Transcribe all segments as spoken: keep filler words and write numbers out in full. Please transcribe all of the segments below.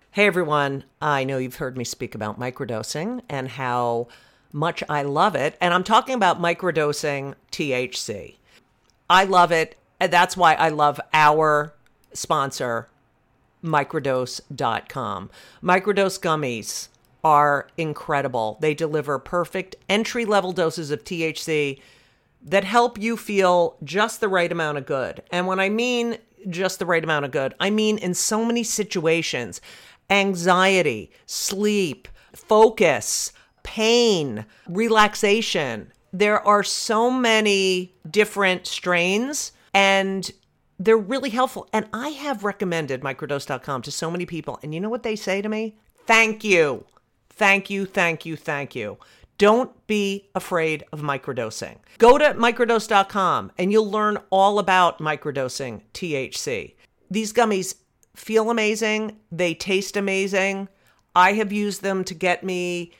Hey everyone, I know you've heard me speak about microdosing and how much I love it. And I'm talking about microdosing T H C. I love it. And that's why I love our sponsor, microdose dot com. Microdose gummies are incredible. They deliver perfect entry-level doses of T H C that help you feel just the right amount of good. And when I mean just the right amount of good, I mean in so many situations: anxiety, sleep, focus, pain, relaxation. There are so many different strains and they're really helpful. And I have recommended microdose dot com to so many people. And you know what they say to me? Thank you. Thank you, thank you, thank you. Don't be afraid of microdosing. Go to microdose dot com and you'll learn all about microdosing T H C. These gummies feel amazing. They taste amazing. I have used them to get me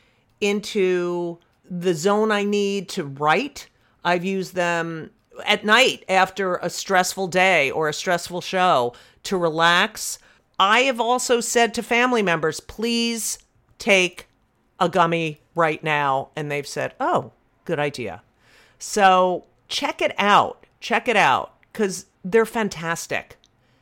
into the zone I need to write. I've used them at night after a stressful day or a stressful show to relax. I have also said to family members, please take a gummy right now. And they've said, oh, good idea. So check it out. Check it out because they're fantastic.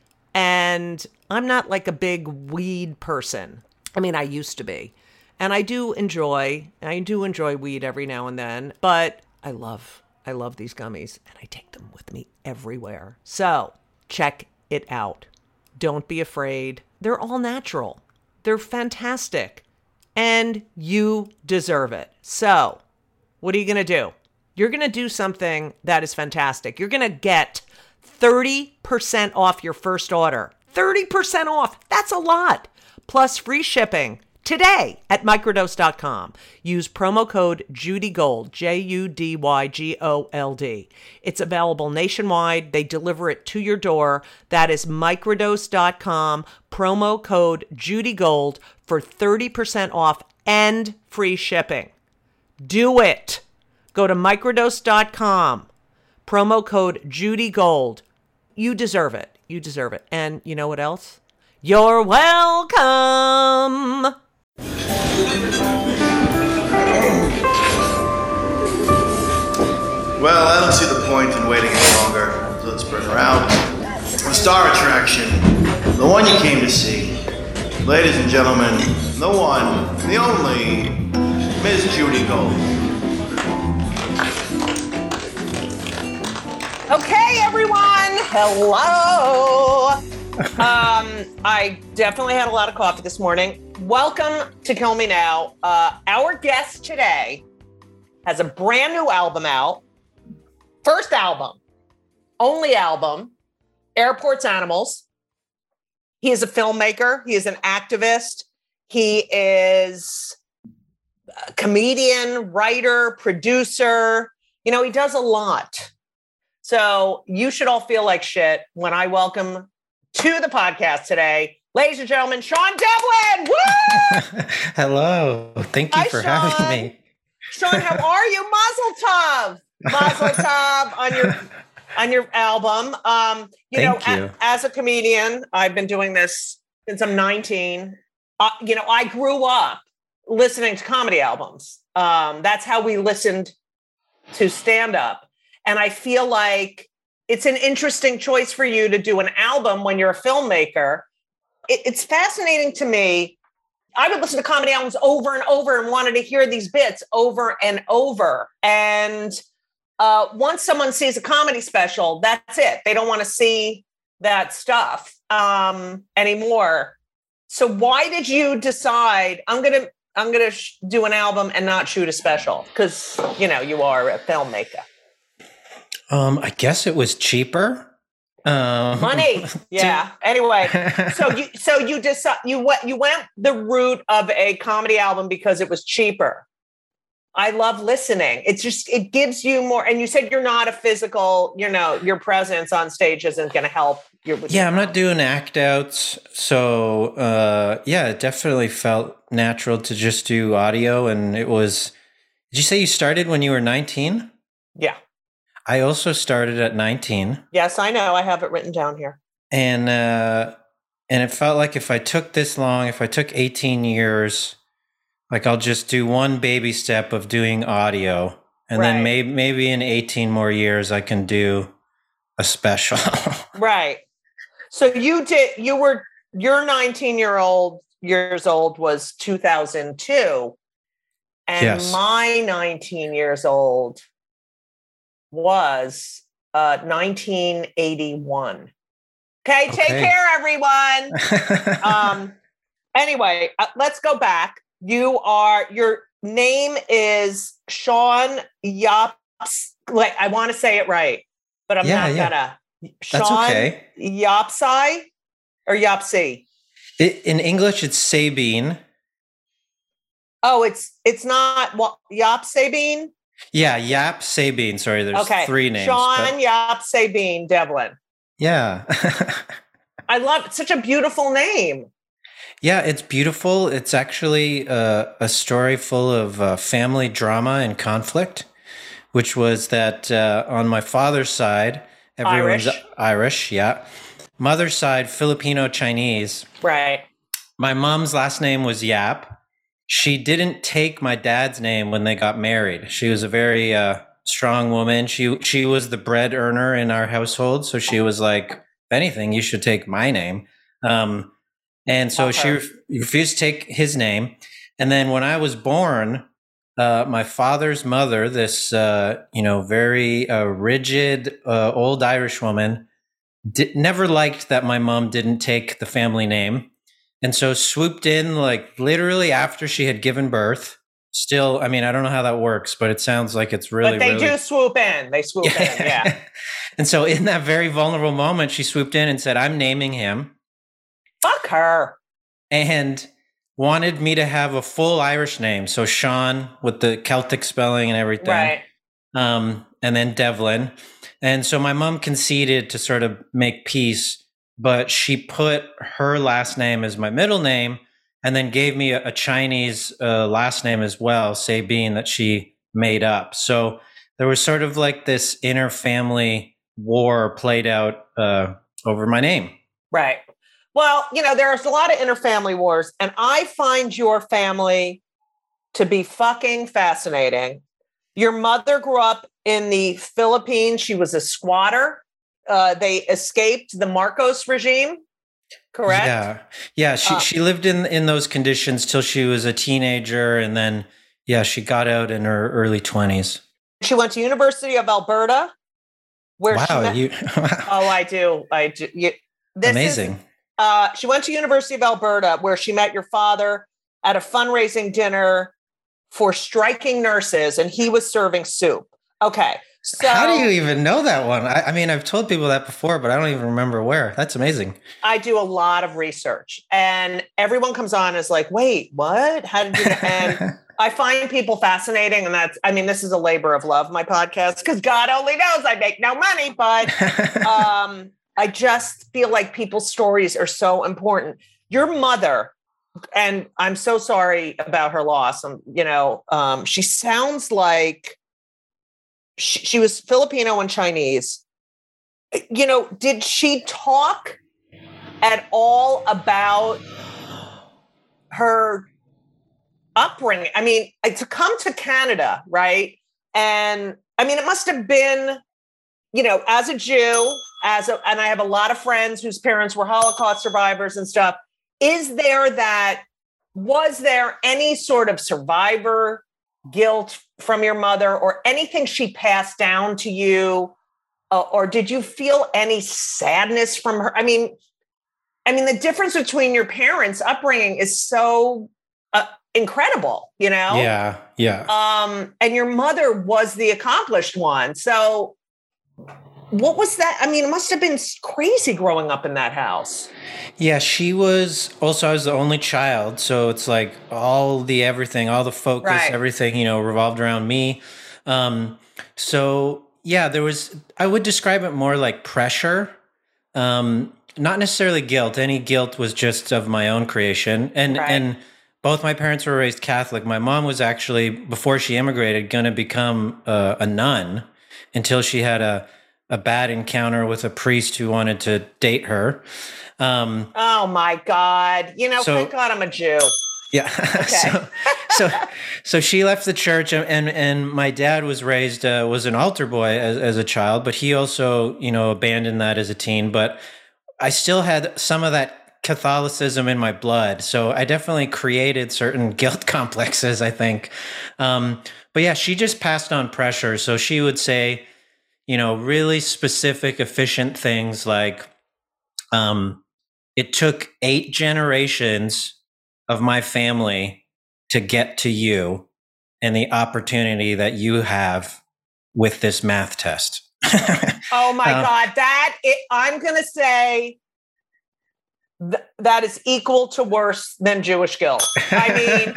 And I'm not like a big weed person. I mean, I used to be. And I do enjoy, I do enjoy weed every now and then, but I love, I love these gummies and I take them with me everywhere. So check it out. Don't be afraid. They're all natural. They're fantastic. And you deserve it. So what are you going to do? You're going to do something that is fantastic. You're going to get thirty percent off your first order. thirty percent off. That's a lot. Plus free shipping today at microdose dot com. Use promo code JudyGold, J U D Y G O L D. It's available nationwide. They deliver it to your door. That is microdose dot com, promo code JudyGold for thirty percent off and free shipping. Do it. Go to microdose dot com, promo code JudyGold. You deserve it. You deserve it. And you know what else? You're welcome. Well, I don't see the point in waiting any longer, so let's bring her out. The star attraction, the one you came to see. Ladies and gentlemen, the one, the only, Miss Judy Gold. Okay, everyone. Hello. um, I definitely had a lot of coffee this morning. Welcome to Kill Me Now. Uh, our guest today has a brand new album out. First album, only album, Airports Animals. He is a filmmaker. He is an activist. He is a comedian, writer, producer. You know, he does a lot. So you should all feel like shit when I welcome to the podcast today, ladies and gentlemen, Sean Devlin. Woo! Hello. Thank you Hi, for Sean. having me. Sean, how are you? Mazel tov. Mazel tov on your on your album. Um, you Thank know, you. A, as a comedian, I've been doing this since I'm nineteen. Uh, you know, I grew up listening to comedy albums. Um, that's how we listened to stand up. And I feel like it's an interesting choice for you to do an album when you're a filmmaker. It, it's fascinating to me. I would listen to comedy albums over and over and wanted to hear these bits over and over. And uh, once someone sees a comedy special, that's it. They don't want to see that stuff um, anymore. So why did you decide I'm going to I'm going to sh- do an album and not shoot a special? Because, you know, you are a filmmaker. Um, I guess it was cheaper. Um, Money, yeah. Anyway, so you so you decide you went you went the route of a comedy album because it was cheaper. I love listening. It's just it gives you more. And you said you're not a physical. You know, your presence on stage isn't going to help. Your yeah, I'm not doing act outs, so uh, yeah, it definitely felt natural to just do audio. And it was. Did you say you started when you were nineteen? Yeah. I also started at nineteen. Yes, I know. I have it written down here. And uh, And it felt like if I took this long, if I took eighteen years, like I'll just do one baby step of doing audio. And Right. then maybe maybe in eighteen more years I can do a special. Right. So you did, you were, your nineteen year old years old was two thousand two. And Yes. my nineteen years old was uh, nineteen eighty-one. Okay. Take Okay. care, everyone. um, anyway, uh, let's go back. You are, your name is Sean Yops. Like, I want to say it right, but I'm Yeah, not yeah. gonna. That's Sean okay. Yopsai or Yopsy? I- In English, it's Sabine. Oh, it's it's not what Yop Sabine. Yeah, Yap Sabine. Sorry, there's Okay, three names. Sean but- Yop Sabine Devlin. yeah. I love it. Such a beautiful name. Yeah, it's beautiful. It's actually uh, a story full of uh, family drama and conflict, which was that uh, on my father's side, everyone's Irish. Irish, yeah. Mother's side, Filipino Chinese. Right. My mom's last name was Yap. She didn't take my dad's name when they got married. She was a very uh, strong woman. She she was the bread earner in our household, so she was like, if anything, you should take my name. Um, and so Love she her. ref- refused to take his name. And then when I was born, uh, my father's mother, this uh, you know very uh, rigid uh, old Irish woman, di- never liked that my mom didn't take the family name. And so swooped in like literally after she had given birth. Still, I mean, I don't know how that works, but it sounds like it's really, but they really... do swoop in. They swoop in. Yeah. And so in that very vulnerable moment, she swooped in and said, I'm naming him, Fuck her. and wanted me to have a full Irish name. So Sean with the Celtic spelling and everything. Right. Um, and then Devlin. And so my mom conceded to sort of make peace, but she put her last name as my middle name and then gave me a, a Chinese uh, last name as well, Sabine, that she made up. So there was sort of like this inner family war played out uh, over my name. Right. Well, you know, there's a lot of interfamily wars, and I find your family to be fucking fascinating. Your mother grew up in the Philippines. She was a squatter. Uh, they escaped the Marcos regime, correct? Yeah. Yeah. She, Uh, she lived in, in those conditions till she was a teenager. And then, yeah, she got out in her early twenties. She went to University of Alberta, where she Wow. met- You, oh, I do. I do. You, this amazing. Is, uh, she went to University of Alberta, where she met your father at a fundraising dinner for striking nurses, and he was serving soup. Okay. So How do you even know that one? I, I mean, I've told people that before, but I don't even remember where. That's amazing. I do a lot of research, and everyone comes on and is like, wait, what? How did you? And I find people fascinating. And that's, I mean, this is a labor of love, my podcast, because God only knows I make no money, but um, I just feel like people's stories are so important. Your mother, and I'm so sorry about her loss. Um, you know, um, she sounds like she, she was Filipino and Chinese. You know, did she talk at all about her upbringing? I mean, to come to Canada, right? And I mean, it must have been, you know, as a Jew, as a, and I have a lot of friends whose parents were Holocaust survivors and stuff. Is there that, was there any sort of survivor guilt from your mother or anything she passed down to you? Uh, or did you feel any sadness from her? I mean, I mean, the difference between your parents' upbringing is so uh, incredible, you know? Yeah, yeah. Um, and your mother was the accomplished one. So what was that? I mean, it must have been crazy growing up in that house. Yeah, she was also, I was the only child. So it's like all the everything, all the focus, Right. everything, you know, revolved around me. Um, so yeah, there was, I would describe it more like pressure. Um, not necessarily guilt. Any guilt was just of my own creation. And, Right. and both my parents were raised Catholic. My mom was actually, before she immigrated, going to become uh, a nun until she had a, a bad encounter with a priest who wanted to date her. Um, oh my God. You know, so, thank God I'm a Jew. Yeah. Okay. so, so, so she left the church, and and my dad was raised uh, was an altar boy as, as a child, but he also, you know, abandoned that as a teen. But I still had some of that Catholicism in my blood, so I definitely created certain guilt complexes, I think. Um, but yeah, she just passed on pressure. So she would say, you know, really specific, efficient things like, um, it took eight generations of my family to get to you and the opportunity that you have with this math test. Oh my um, God. That it, I'm going to say th- that is equal to worse than Jewish guilt. I mean,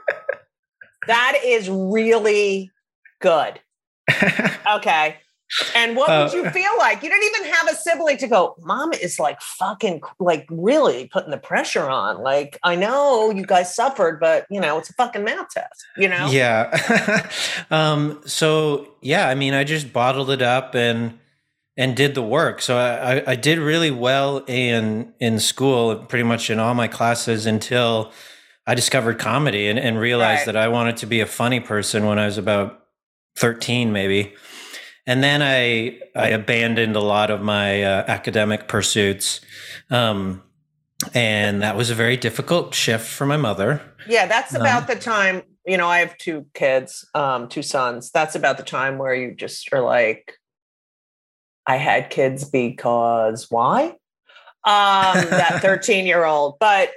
that is really good. Okay. And what uh, would you feel like? You didn't even have a sibling to go, Mom is like fucking like really putting the pressure on. Like, I know you guys suffered, but you know, it's a fucking math test, you know? Yeah. um, so yeah, I mean, I just bottled it up and, and did the work. So I, I did really well in, in school, pretty much in all my classes until I discovered comedy and, and realized right. that I wanted to be a funny person when I was about thirteen, maybe. And then I I abandoned a lot of my uh, academic pursuits, um, and that was a very difficult shift for my mother. Yeah, that's about um, the time. You know, I have two kids, um, two sons. That's about the time where you just are like, I had kids because why? Um, that thirteen-year-old. But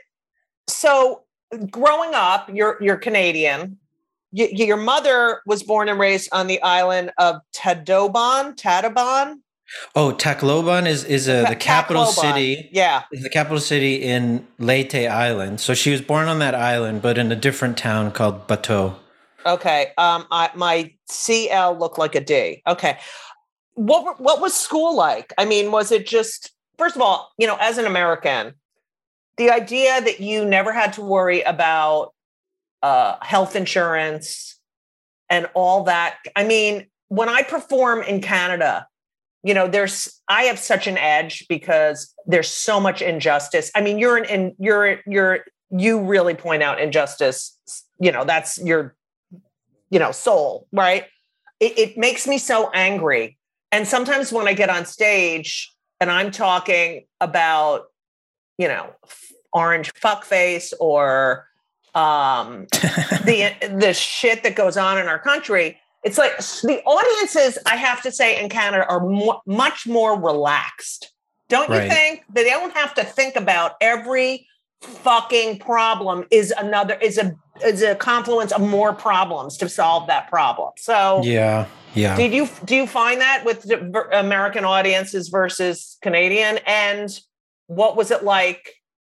so growing up, you're you're Canadian. Y- your mother was born and raised on the island of Tadobon, Tadobon. Oh, Tacloban is is a, the capital Tacloban. city. Yeah, is the capital city in Leyte Island. So she was born on that island, but in a different town called Bateau. Okay. Um, I, my C L looked like a D. Okay. What what was school like? I mean, was it just, first of all, you know, as an American, the idea that you never had to worry about uh, health insurance and all that. I mean, when I perform in Canada, you know, there's, I have such an edge because there's so much injustice. I mean, you're an, in, you're, you're, you really point out injustice. You know, that's your, you know, soul, right? It, it makes me so angry. And sometimes when I get on stage and I'm talking about, you know, orange fuckface or um, the the shit that goes on in our country, it's like the audiences, I have to say, in Canada are mo- much more relaxed. Don't you right. think? They don't have to think about every fucking problem is another is a is a confluence of more problems to solve that problem. So yeah, yeah. Did you do you find that with the American audiences versus Canadian? And what was it like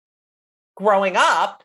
growing up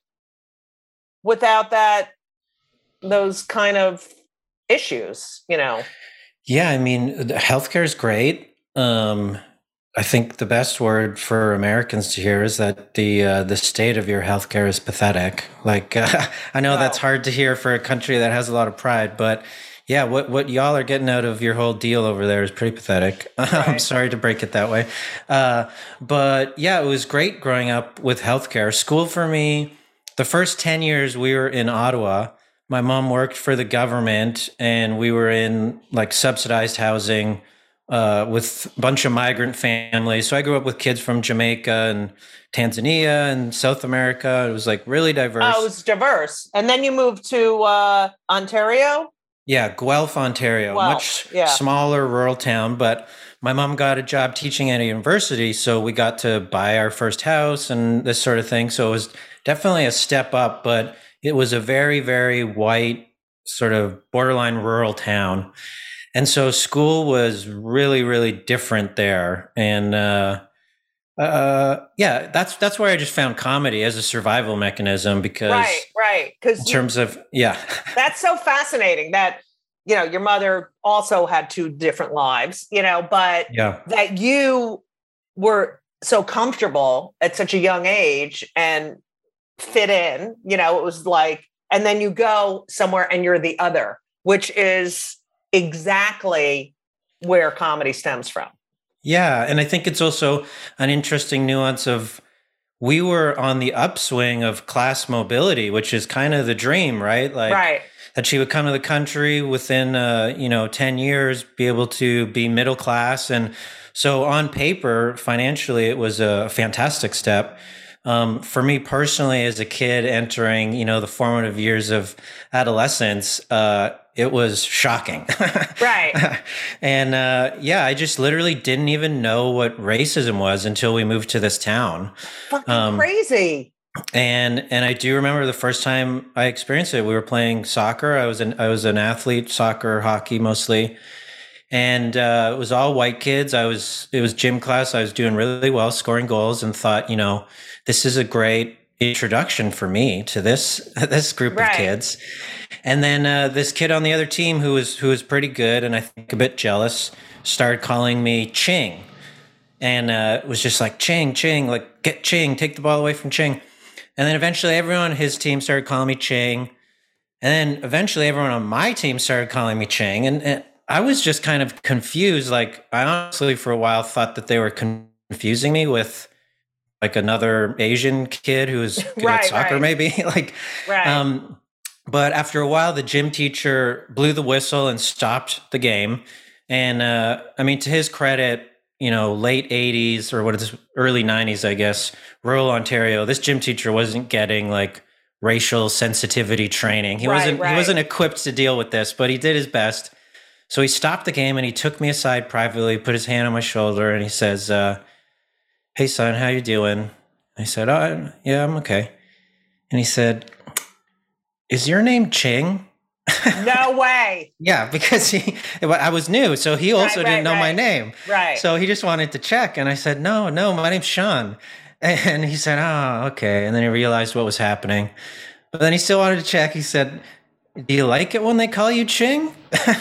without that, those kind of issues, you know? Yeah, I mean, healthcare is great. Um, I think the best word for Americans to hear is that the uh, the state of your healthcare is pathetic. Like, uh, I know wow. that's hard to hear for a country that has a lot of pride, but yeah, what, what y'all are getting out of your whole deal over there is pretty pathetic. Right. I'm sorry to break it that way. Uh, but yeah, it was great growing up with healthcare. School for me, the first ten years we were in Ottawa, my mom worked for the government and we were in like subsidized housing uh, with a bunch of migrant families. So I grew up with kids from Jamaica and Tanzania and South America. It was like really diverse. Oh, it was diverse. And then you moved to uh, Ontario? Yeah, Guelph, Ontario, wow. much yeah. smaller rural town. But my mom got a job teaching at a university, so we got to buy our first house and this sort of thing. So it was definitely a step up, but it was a very, very white, sort of borderline rural town. And so school was really, really different there. And uh, uh, yeah, that's that's where I just found comedy as a survival mechanism because right, right. Because in terms of yeah, that's so fascinating that you know your mother also had two different lives, you know, but yeah. that you were so comfortable at such a young age and fit in, you know, it was like, and then you go somewhere and you're the other, which is exactly where comedy stems from. Yeah. And I think it's also an interesting nuance of we were on the upswing of class mobility, which is kind of the dream, right? Like right. that she would come to the country within, uh, you know, ten years, be able to be middle class. And so on paper, financially, it was a fantastic step. Um, for me personally, as a kid entering, you know, the formative years of adolescence, uh, it was shocking. Right. And uh, yeah, I just literally didn't even know what racism was until we moved to this town. Fucking Um, crazy. And and I do remember the first time I experienced it. We were playing soccer. I was an I was an athlete, soccer, hockey mostly, and uh, it was all white kids. I was it was gym class. I was doing really well, scoring goals, and thought, you know, this is a great introduction for me to this this group Right. of kids. And then uh, this kid on the other team who was who was pretty good, and I think a bit jealous, started calling me Ching, and uh, was just like Ching, Ching, like get Ching, take the ball away from Ching. And then eventually everyone on his team started calling me Ching. And then eventually everyone on my team started calling me Ching. And, and I was just kind of confused. Like, I honestly, for a while, thought that they were confusing me with like another Asian kid who was good Right, at soccer, right. maybe. like, Right. um, but after a while, the gym teacher blew the whistle and stopped the game. And uh, I mean, to his credit, you know, late eighties or what is early nineties, I guess, rural Ontario, this gym teacher wasn't getting like racial sensitivity training. He Right, wasn't right. he wasn't equipped to deal with this, but he did his best. So he stopped the game and he took me aside privately, put his hand on my shoulder, and he says, uh, "Hey son, how you doing?" I said, "Oh, yeah, I'm okay." And he said, "Is your name Ching?" No way. Yeah, because he, I was new, so he also Right, didn't right, know my right. name. Right. So he just wanted to check, and I said, "No, no, my name's Sean." And he said, "Oh, okay." And then he realized what was happening, but then he still wanted to check. He said, "Do you like it when they call you Ching?"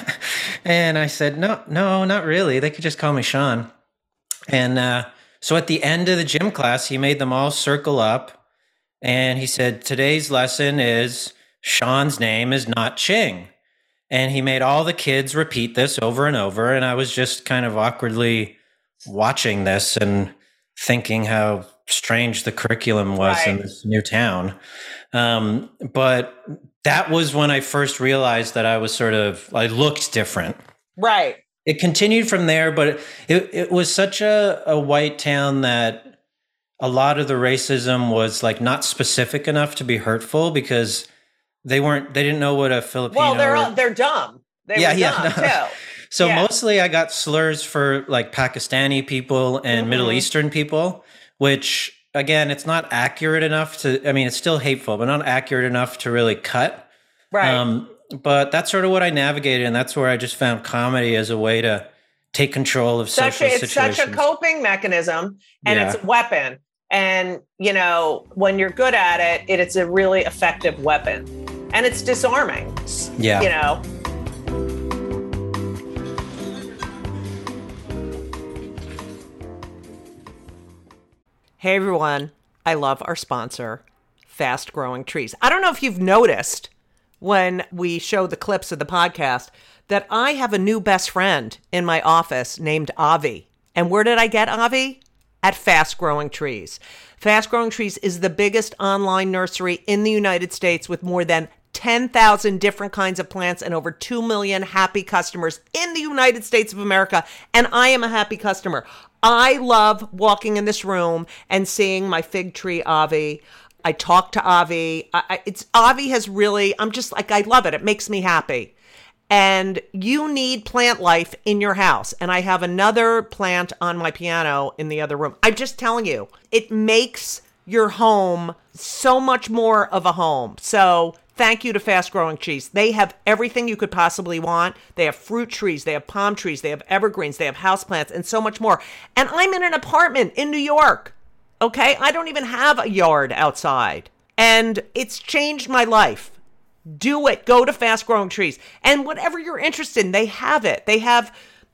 And I said, "No, no, not really. They could just call me Sean." And uh, so at the end of the gym class, he made them all circle up, and he said, "Today's lesson is Sean's name is not Ching." And he made all the kids repeat this over and over. And I was just kind of awkwardly watching this and thinking how strange the curriculum was Right. in this new town. Um, but that was when I first realized that I was sort of, I looked different. Right. It continued from there, but it, it, it was such a, a white town that a lot of the racism was like not specific enough to be hurtful because they weren't, they didn't know what a Filipino. Well, they're or- all, they're dumb. They Yeah, were yeah, dumb no. too. So Yeah. mostly I got slurs for like Pakistani people and Mhm. Middle Eastern people, which again, it's not accurate enough to, I mean, it's still hateful, but not accurate enough to really cut. Right. Um, but that's sort of what I navigated. And that's where I just found comedy as a way to take control of such social a, it's situations. such a coping mechanism, and Yeah. it's a weapon. And you know, when you're good at it, it, it's a really effective weapon, and it's disarming. Yeah. You know. Hey everyone, I love our sponsor, Fast Growing Trees. I don't know if you've noticed when we show the clips of the podcast that I have a new best friend in my office named Avi. And where did I get Avi? At Fast Growing Trees. Fast Growing Trees is the biggest online nursery in the United States with more than ten thousand different kinds of plants and over two million happy customers in the United States of America. And I am a happy customer. I love walking in this room and seeing my fig tree Avi. I talk to Avi. I, I, it's Avi has really, I'm just like, I love it. It makes me happy. And you need plant life in your house. And I have another plant on my piano in the other room. I'm just telling you, it makes your home so much more of a home. So thank you to Fast Growing Trees. They have everything you could possibly want. They have fruit trees, they have palm trees, they have evergreens, they have houseplants, and so much more. And I'm in an apartment in New York. Okay? I don't even have a yard outside. And it's changed my life. Do it. Go to Fast Growing Trees. And whatever you're interested in, they have it. They have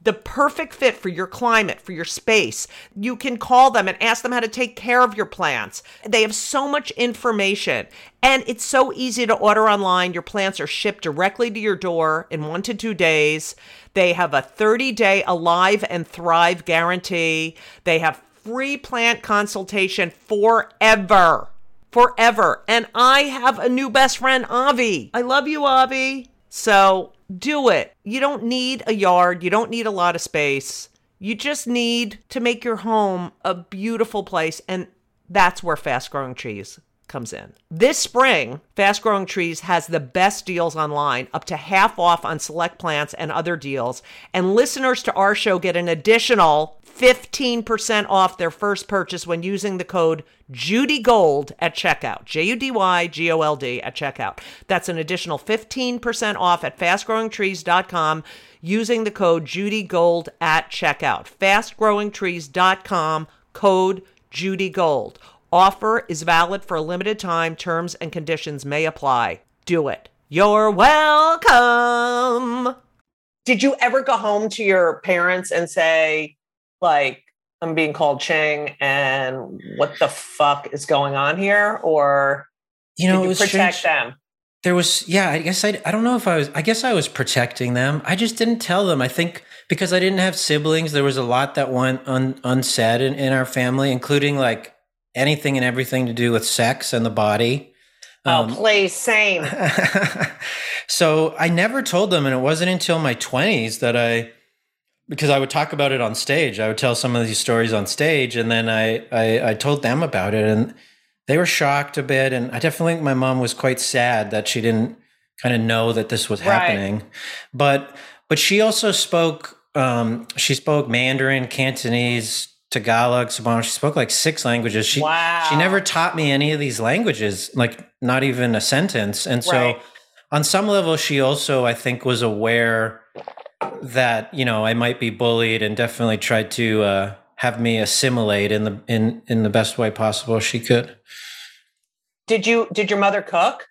the perfect fit for your climate, for your space. You can call them and ask them how to take care of your plants. They have so much information, and it's so easy to order online. Your plants are shipped directly to your door in one to two days. They have a thirty-day Alive and Thrive guarantee. They have free plant consultation forever. Forever. And I have a new best friend, Avi. I love you, Avi. So do it. You don't need a yard. You don't need a lot of space. You just need to make your home a beautiful place. And that's where Fast Growing Trees comes in. This spring, Fast Growing Trees has the best deals online, up to half off on select plants and other deals. And listeners to our show get an additional fifteen percent off their first purchase when using the code JudyGold at checkout. J U D Y G O L D at checkout. That's an additional fifteen percent off at fast growing trees dot com using the code JudyGold at checkout. fast growing trees dot com, code JudyGold. Offer is valid for a limited time. Terms and conditions may apply. Do it. You're welcome. Did you ever go home to your parents and say, like, I'm being called Chang and what the fuck is going on here? Or you know, did you it was protect strange. them? There was, yeah, I guess I, I don't know if I was, I guess I was protecting them. I just didn't tell them. I think because I didn't have siblings, there was a lot that went un, unsaid in, in our family, including like anything and everything to do with sex and the body. Um, oh, please, same. So I never told them. And it wasn't until my twenties that I, because I would talk about it on stage. I would tell some of these stories on stage, and then I, I, I told them about it, and they were shocked a bit. And I definitely think my mom was quite sad that she didn't kind of know that this was happening. Right. But, but she also spoke, um, she spoke Mandarin, Cantonese, Tagalog, Cebuano. She spoke like six languages. She, wow. She never taught me any of these languages, like not even a sentence. And so right. on some level, she also, I think, was aware that, you know, I might be bullied, and definitely tried to uh, have me assimilate in the in in the best way possible she could. Did you did your mother cook?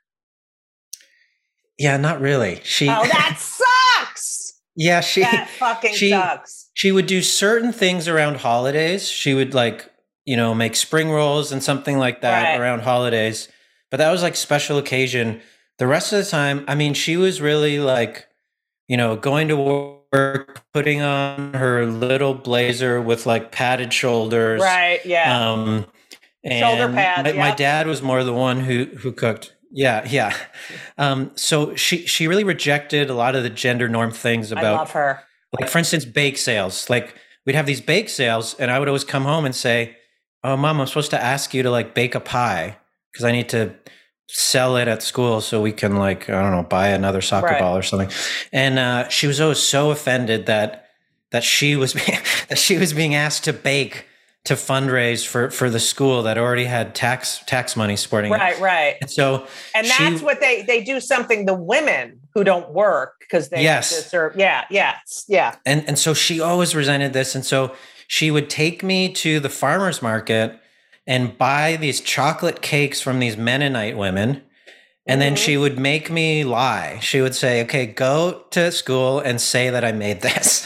Yeah, not really. She Oh, that sucks. Yeah, she that fucking she, sucks. She would do certain things around holidays. She would like, you know, make spring rolls and something like that right. around holidays. But that was like special occasion. The rest of the time, I mean, she was really like, you know, going to work, putting on her little blazer with like padded shoulders. Right, yeah. Um, and Shoulder pads, my, yep. my dad was more the one who who cooked. Yeah, yeah. Um, so she she really rejected a lot of the gender norm things about. I love her. Like, for instance, bake sales. Like, we'd have these bake sales, and I would always come home and say, "Oh, Mom, I'm supposed to ask you to like bake a pie because I need to sell it at school so we can like, I don't know, buy another soccer right. ball or something." And uh, she was always so offended that that she was being, that she was being asked to bake to fundraise for for the school that already had tax tax money supporting right, it. Right, right. And so, and that's she, what they they do something. The women who don't work because they yes. have to serve. Yeah, yeah, yeah. And and so she always resented this, and so she would take me to the farmer's market and buy these chocolate cakes from these Mennonite women. And mm-hmm. then she would make me lie. She would say, "Okay, go to school and say that I made this."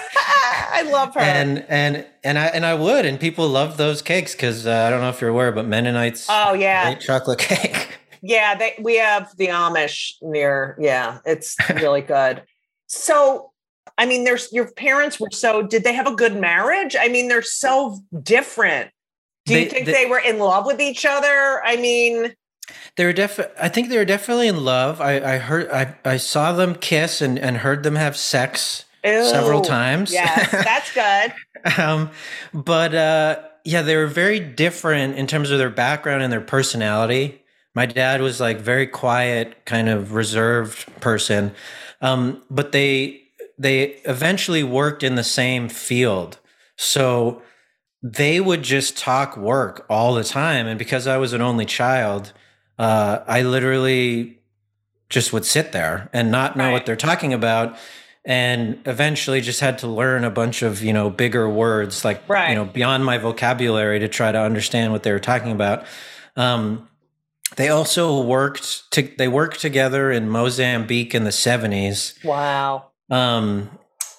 I love her. And and and I and I would, and people loved those cakes because uh, I don't know if you're aware, but Mennonites. Oh yeah, hate chocolate cake. Yeah, they, we have the Amish near. Yeah, it's really good. So, I mean, there's your parents were so. Did they have a good marriage? I mean, they're so different. Do you they, think they, they were in love with each other? I mean. They were def. I think they were definitely in love. I, I heard. I, I saw them kiss and, and heard them have sex Ew. several times. Yes, that's good. um, but uh, yeah, they were very different in terms of their background and their personality. My dad was like very quiet, kind of reserved person, um, but they they eventually worked in the same field, so they would just talk work all the time. And because I was an only child. Uh, I literally just would sit there and not know right. what they're talking about, and eventually just had to learn a bunch of, you know, bigger words, like, right. you know, beyond my vocabulary to try to understand what they were talking about. Um, they also worked to, they worked together in Mozambique in the seventies. Wow. Um,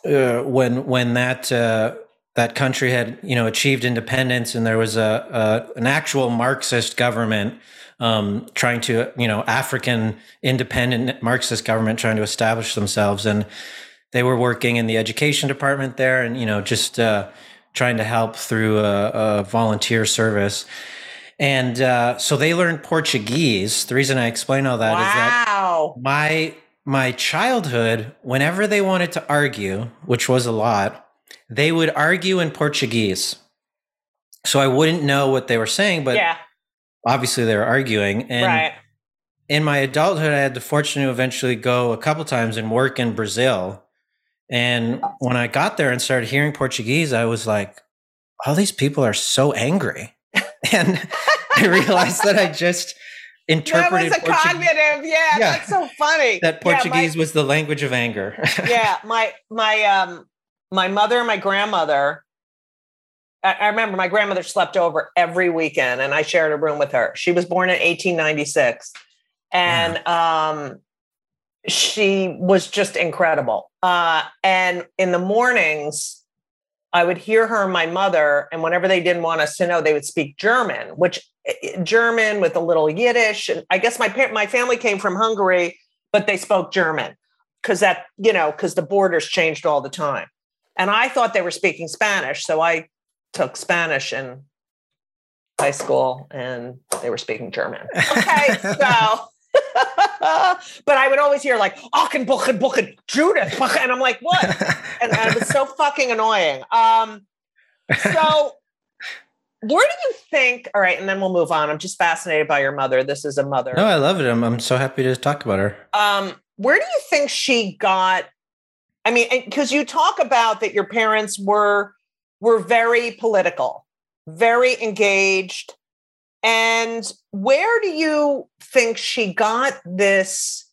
uh, when when that uh, that country had, you know, achieved independence, and there was a, a an actual Marxist government um, trying to, you know, African independent Marxist government trying to establish themselves, and they were working in the education department there, and, you know, just uh, trying to help through a, a volunteer service. And uh, so they learned Portuguese. The reason I explain all that wow. is that my my childhood, whenever they wanted to argue, which was a lot, they would argue in Portuguese. So I wouldn't know what they were saying, but yeah. obviously they were arguing. And right. in my adulthood, I had the fortune to eventually go a couple times and work in Brazil. And when I got there and started hearing Portuguese, I was like, all these people are so angry. And I realized that I just interpreted that was a Portuguese. cognitive. Yeah, yeah, that's so funny. That Portuguese yeah, my, was the language of anger. yeah, my my um my mother and my grandmother. I, I remember my grandmother slept over every weekend, and I shared a room with her. She was born in eighteen ninety-six, and yeah. um, she was just incredible. Uh, and in the mornings, I would hear her and my mother, and whenever they didn't want us to know, they would speak German, which German with a little Yiddish. And I guess my parent, my family came from Hungary, but they spoke German because that, you know, because the borders changed all the time. And I thought they were speaking Spanish. So I took Spanish in high school and they were speaking German. Okay, so... but I would always hear like Aachen, Buchen, Buchen, Judith, Buchen, and I'm like, what? And, and it was so fucking annoying. Um, so where do you think? All right, and then we'll move on. I'm just fascinated by your mother. This is a mother. No, I love it. I'm I'm so happy to talk about her. Um, where do you think she got? I mean, because you talk about that your parents were were very political, very engaged. And where do you think she got this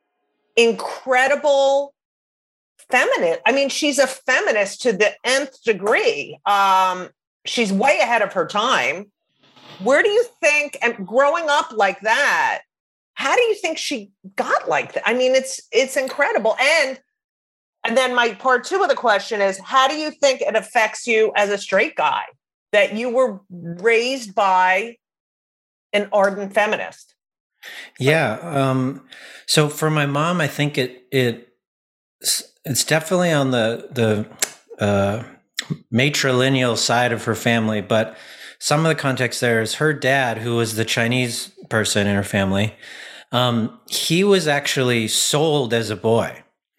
incredible feminine? I mean, she's a feminist to the nth degree. Um, she's way ahead of her time. Where do you think, and growing up like that, how do you think she got like that? I mean, it's it's incredible. And and then my part two of the question is, how do you think it affects you as a straight guy that you were raised by an ardent feminist? Yeah. Um, so for my mom, I think it it it's definitely on the the uh, matrilineal side of her family. But some of the context there is her dad, who was the Chinese person in her family. Um, he was actually sold as a boy.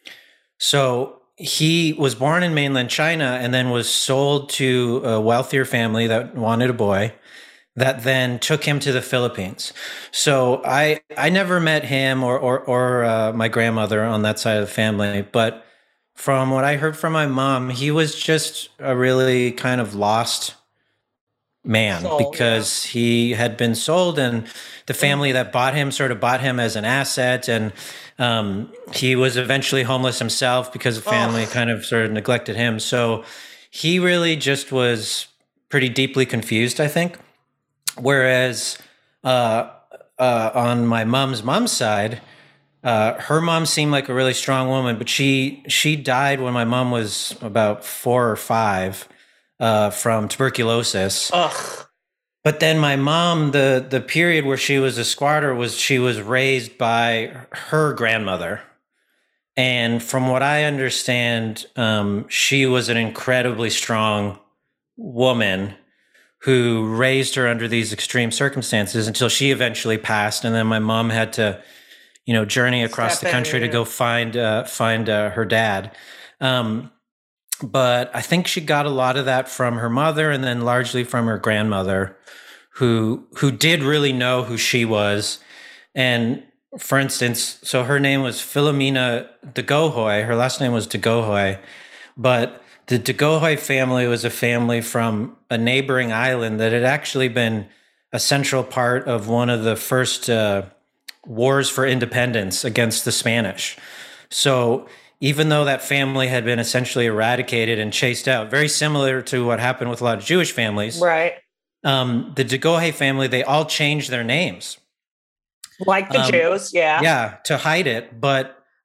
So he was born in mainland China and then was sold to a wealthier family that wanted a boy, that then took him to the Philippines. So I I never met him or or, or uh, my grandmother on that side of the family, but from what I heard from my mom, he was just a really kind of lost man sold, because yeah. he had been sold, and the family that bought him sort of bought him as an asset, and um, he was eventually homeless himself because the family oh. kind of sort of neglected him. So he really just was pretty deeply confused, I think. Whereas uh, uh, on my mom's mom's side, uh, her mom seemed like a really strong woman, but she she died when my mom was about four or five uh, from tuberculosis. Ugh. But then my mom, the the period where she was a squatter was she was raised by her grandmother. And from what I understand, um, she was an incredibly strong woman who raised her under these extreme circumstances until she eventually passed. And then my mom had to, you know, journey across Step the country in, yeah. to go find, uh, find uh, her dad. Um, but I think she got a lot of that from her mother and then largely from her grandmother, who, who did really know who she was. And for instance, so her name was Philomena de Gohoy. Her last name was de Gohoy, but the de Gohoy family was a family from a neighboring island that had actually been a central part of one of the first uh, wars for independence against the Spanish. So even though that family had been essentially eradicated and chased out, very similar to what happened with a lot of Jewish families, right? Um, the de Gohoy family, they all changed their names. Like the um, Jews, yeah. Yeah, to hide it. But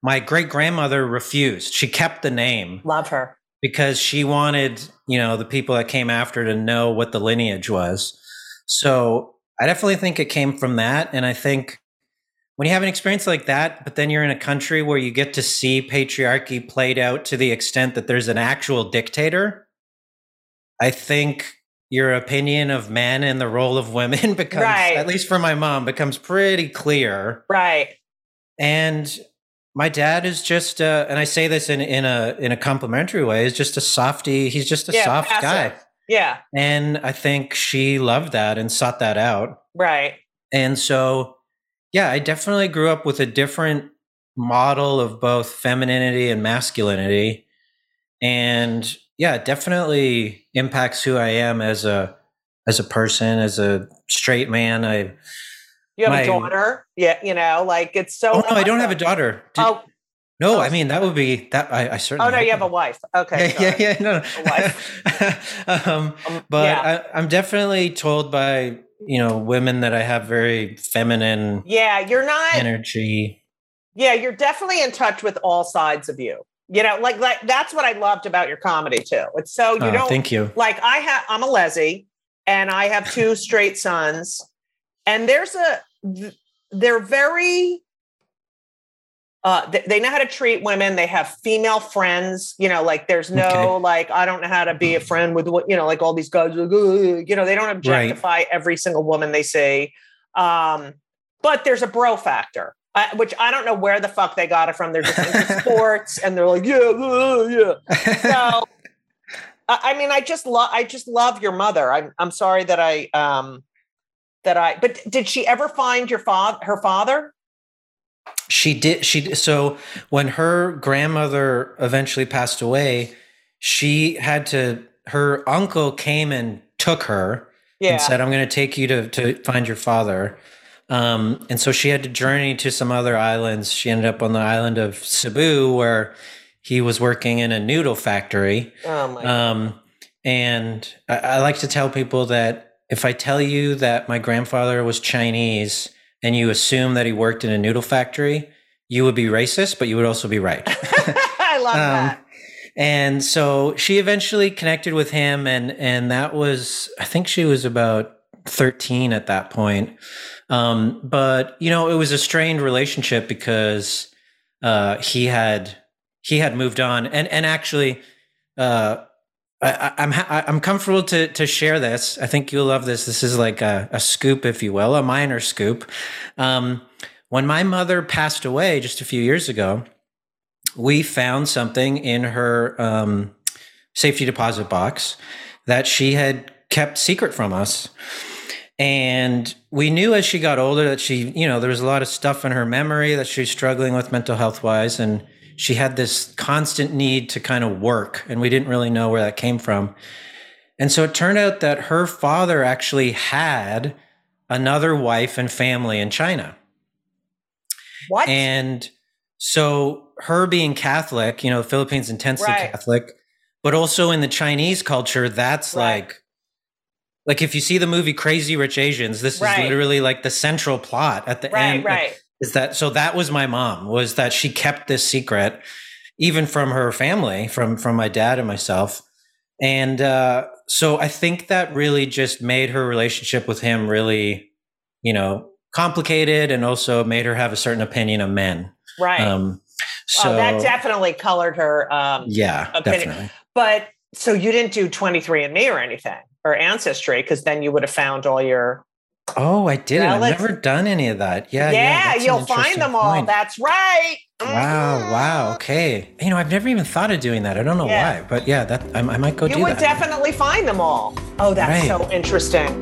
my great grandmother refused. She kept the name. Love her. Because she wanted, you know, the people that came after to know what the lineage was. So I definitely think it came from that. And I think when you have an experience like that, but then you're in a country where you get to see patriarchy played out to the extent that there's an actual dictator, I think your opinion of men and the role of women becomes, right. at least for my mom, becomes pretty clear. Right. And my dad is just, uh, and I say this in, in a in a complimentary way, is just a softy. He's just a yeah, soft passive. guy. Yeah. And I think she loved that and sought that out. Right. And so, yeah, I definitely grew up with a different model of both femininity and masculinity. And yeah, it definitely impacts who I am as a as a person, as a straight man. I You have my, a daughter? Yeah, you know, like it's so Oh no, awesome. I don't have a daughter. Did, oh no, oh, I mean that would be that I, I certainly Oh no, you have a wife. Okay. Yeah, yeah, yeah, no. no. A wife. um, um, but yeah. I, I'm definitely told by, you know, women that I have very feminine Yeah, you're not energy. Yeah, you're definitely in touch with all sides of you. You know, like, like that's what I loved about your comedy too. It's so you Oh, don't thank you. Like I have I'm a lessee and I have two straight sons, and there's a they're very uh they, they know how to treat women. They have female friends, you know, like there's no Okay. like I don't know how to be a friend with what, you know, like all these guys, like, "Ugh," you know, they don't objectify right. every single woman they see. Um, but there's a bro factor. Uh, which I don't know where the fuck they got it from. They're just into sports, and they're like, yeah, uh, yeah. So, I mean, I just love, I just love your mother. I'm, I'm sorry that I, um, that I. But did she ever find your father, her father? She did. She so when her grandmother eventually passed away, she had to. Her uncle came and took her yeah. and said, "I'm going to take you to to find your father." Um, and so she had to journey to some other islands. She ended up on the island of Cebu, where he was working in a noodle factory. Oh my um, and I, I like to tell people that if I tell you that my grandfather was Chinese and you assume that he worked in a noodle factory, you would be racist, but you would also be right. I love um, that. And so she eventually connected with him, and and that was, I think she was about thirteen at that point. Um, but you know, it was a strained relationship because uh, he had he had moved on, and and actually, uh, I, I'm ha- I'm comfortable to to share this. I think you'll love this. This is like a, a scoop, if you will, a minor scoop. Um, when my mother passed away just a few years ago, we found something in her um, safety deposit box that she had kept secret from us. And we knew as she got older that she, you know, there was a lot of stuff in her memory that she was struggling with mental health wise. And she had this constant need to kind of work. And we didn't really know where that came from. And so it turned out that her father actually had another wife and family in China. What? And so her being Catholic, you know, the Philippines intensely right. Catholic, but also in the Chinese culture, that's right. like, Like if you see the movie Crazy Rich Asians, this right. is literally like the central plot at the right, end. Right, right. Is that so? That was my mom. Was that she kept this secret, even from her family, from from my dad and myself, and uh, so I think that really just made her relationship with him really, you know, complicated, and also made her have a certain opinion of men. Right. Um, so oh, that definitely colored her. Um, yeah, opinion. definitely. But so you didn't do twenty-three and me or anything? Or Ancestry, because then you would have found all your. Oh, I didn't. Relatives. I've never done any of that. Yeah, yeah, yeah you'll find them all. Point. That's right. Wow, mm-hmm. wow. Okay, you know, I've never even thought of doing that. I don't know yeah. why, but yeah, that I, I might go you do that. You would definitely find them all. Oh, that's right. So interesting.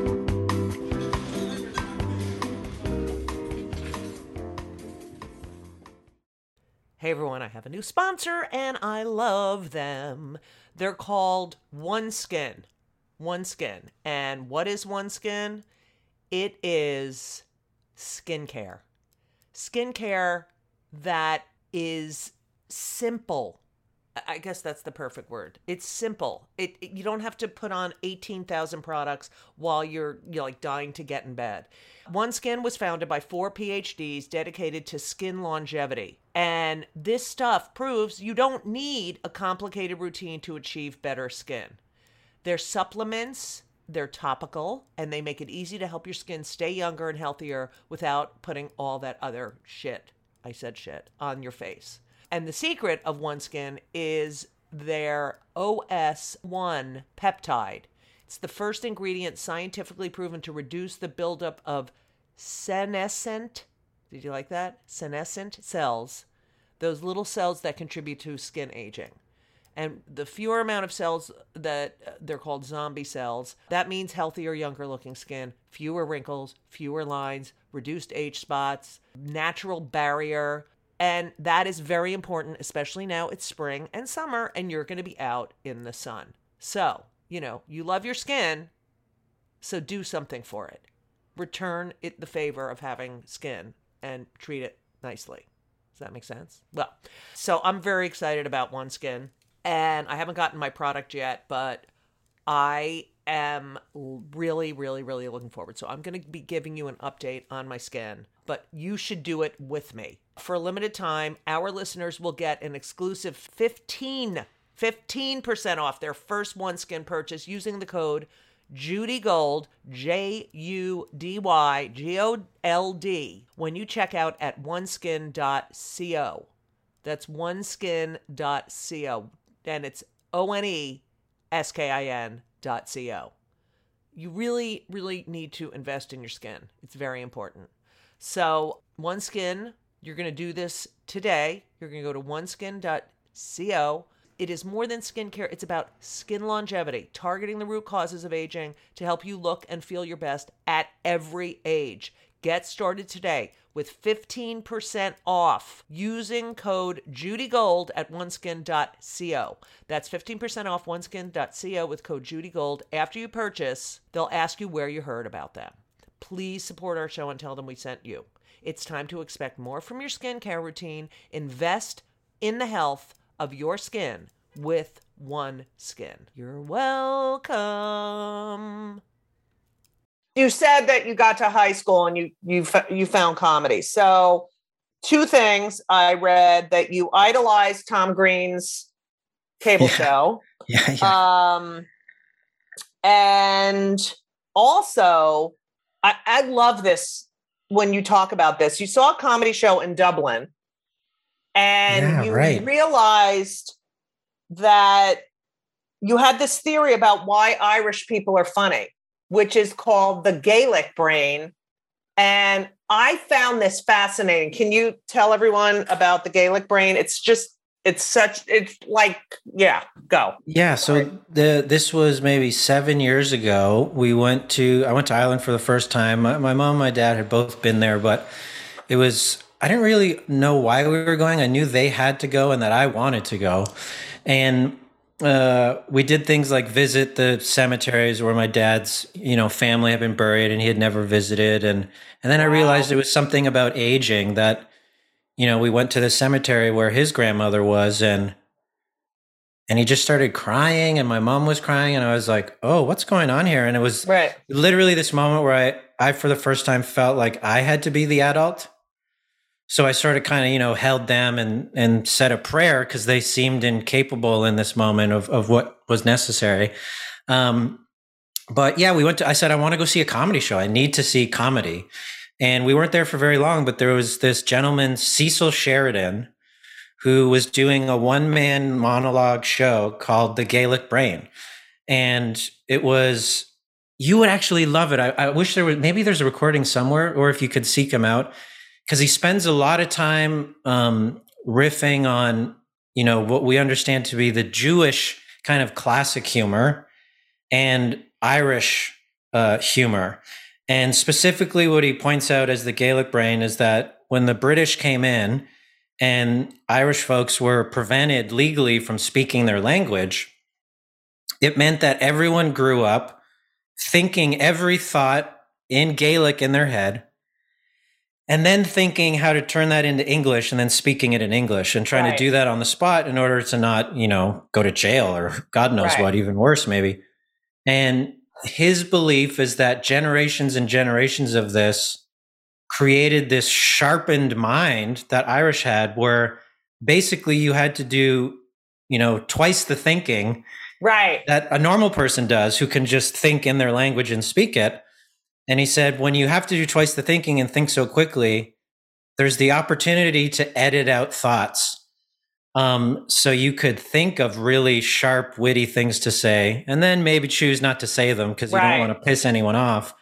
Hey everyone, I have a new sponsor and I love them. They're called OneSkin. OneSkin. And what is OneSkin? It is skincare. Skincare that is simple I guess that's the perfect word. It's simple. It, it you don't have to put on eighteen thousand products while you're you're like dying to get in bed. OneSkin was founded by four P H Ds dedicated to skin longevity. And this stuff proves you don't need a complicated routine to achieve better skin. They're supplements, they're topical, and they make it easy to help your skin stay younger and healthier without putting all that other shit, I said shit, on your face. And the secret of OneSkin is their O S one peptide. It's the first ingredient scientifically proven to reduce the buildup of senescent, did you like that? Senescent cells, those little cells that contribute to skin aging. And the fewer amount of cells that uh, they're called zombie cells, that means healthier, younger looking skin, fewer wrinkles, fewer lines, reduced age spots, natural barrier. And that is very important, especially now it's spring and summer and you're going to be out in the sun. So, you know, you love your skin, so do something for it. Return it the favor of having skin and treat it nicely. Does that make sense? Well, so I'm very excited about OneSkin, and I haven't gotten my product yet, but I am really, really, really looking forward. So I'm going to be giving you an update on my skin, but you should do it with me. For a limited time, our listeners will get an exclusive fifteen, fifteen percent off their first OneSkin purchase using the code JudyGold, J U D Y G O L D, when you check out at oneskin dot co. That's oneskin dot co, and it's O N E S K I N dot C O. You really, really need to invest in your skin. It's very important. So, OneSkin, you're going to do this today. You're going to go to oneskin dot co. It is more than skincare. It's about skin longevity, targeting the root causes of aging to help you look and feel your best at every age. Get started today with fifteen percent off using code JudyGold at oneskin dot co. That's fifteen percent off oneskin dot co with code JudyGold. After you purchase, they'll ask you where you heard about them. Please support our show and tell them we sent you. It's time to expect more from your skincare routine. Invest in the health of your skin with OneSkin. You're welcome. You said that you got to high school and you you you found comedy. So, two things I read: that you idolized Tom Green's cable yeah. show, yeah, yeah. Um, and also, I, I love this when you talk about this. You saw a comedy show in Dublin, and yeah, you right. realized that you had this theory about why Irish people are funny, which is called the Gaelic brain. And I found this fascinating. Can you tell everyone about the Gaelic brain? It's just, it's such, it's like, yeah, go. Yeah. So the, this was maybe seven years ago. We went to, I went to Ireland for the first time. My, my mom and my dad had both been there, but it was, I didn't really know why we were going. I knew they had to go and that I wanted to go. And uh, we did things like visit the cemeteries where my dad's, you know, family had been buried and he had never visited. And, and then I realized it was something about aging that, you know, we went to the cemetery where his grandmother was, and, and he just started crying and my mom was crying. And I was like, oh, what's going on here? And it was right. literally this moment where I, I, for the first time, felt like I had to be the adult. So I sort of kind of, you know, held them and, and said a prayer because they seemed incapable in this moment of, of what was necessary. Um, but yeah, we went to, I said, I want to go see a comedy show. I need to see comedy. And we weren't there for very long, but there was this gentleman, Cecil Sheridan, who was doing a one-man monologue show called The Gaelic Brain. And it was, you would actually love it. I, I wish there was, maybe there's a recording somewhere, or if you could seek him out. Because he spends a lot of time um, riffing on, you know, what we understand to be the Jewish kind of classic humor and Irish uh, humor. And specifically what he points out as the Gaelic brain is that when the British came in and Irish folks were prevented legally from speaking their language, it meant that everyone grew up thinking every thought in Gaelic in their head. and then thinking how to turn that into English and then speaking it in English and trying Right. to do that on the spot in order to not, you know, go to jail or God knows Right. what, even worse maybe. And his belief is that generations and generations of this created this sharpened mind that Irish had, where basically you had to do, you know, twice the thinking Right. that a normal person does who can just think in their language and speak it. And he said, when you have to do twice the thinking and think so quickly, there's the opportunity to edit out thoughts. Um, so you could think of really sharp, witty things to say, and then maybe choose not to say them because you Right. don't want to piss anyone off.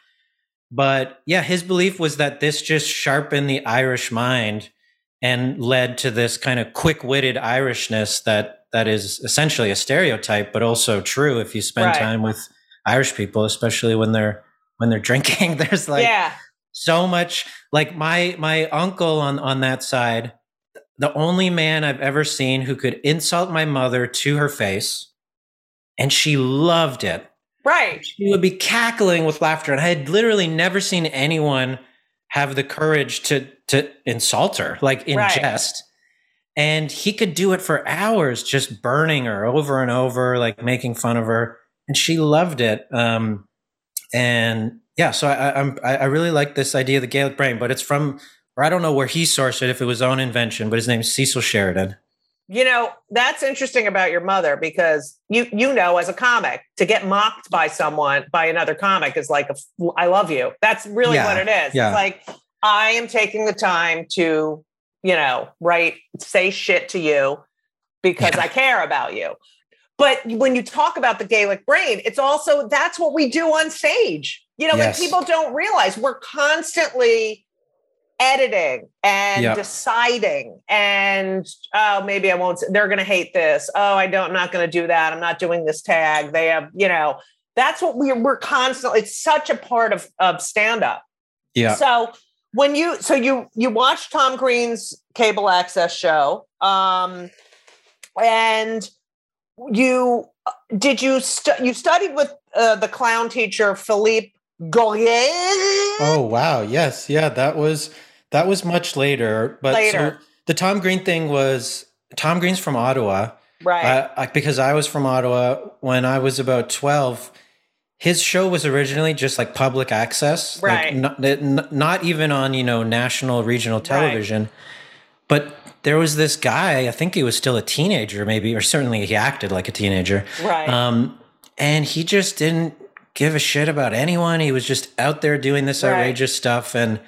But yeah, his belief was that this just sharpened the Irish mind and led to this kind of quick-witted Irishness that that is essentially a stereotype, but also true if you spend Right. time with Irish people, especially when they're when they're drinking. There's like yeah. so much. Like my my uncle on on that side, the only man I've ever seen who could insult my mother to her face, and she loved it. Right. She would be cackling with laughter, and I had literally never seen anyone have the courage to to insult her, like in Right. jest. And he could do it for hours, just burning her over and over, like making fun of her, and she loved it. Um, and yeah, so I, I'm I I really like this idea of the Gaelic brain, but it's from, or I don't know where he sourced it, if it was his own invention, but his name's Cecil Sheridan. You know, that's interesting about your mother because you you know, as a comic, to get mocked by someone, by another comic is like, a, I love you. That's really Yeah, what it is. yeah. It's like, I am taking the time to, you know, write, say shit to you because Yeah. I care about you. But when you talk about the Gaelic brain, it's also, that's what we do on stage. You know, Yes. like people don't realize we're constantly editing and Yep. deciding and oh maybe I won't, they're going to hate this, oh I don't, I'm not going to do that, I'm not doing this tag, they have, you know, that's what we're we're constantly, it's such a part of of stand-up. Yeah. So when you so you you watched Tom Green's cable access show, um and you did you stu- you studied with uh, the clown teacher Philippe Gaulier? Oh wow, yes, yeah, that was that was much later. But Later. so the Tom Green thing was, Tom Green's from Ottawa, Right. uh, I, because I was from Ottawa when I was about twelve. His show was originally just like public access, Right. Like not, n- not even on, you know, national, regional television. But there was this guy, I think he was still a teenager, maybe, or certainly he acted like a teenager. Right. Um, and he just didn't give a shit about anyone. He was just out there doing this Right. outrageous stuff. And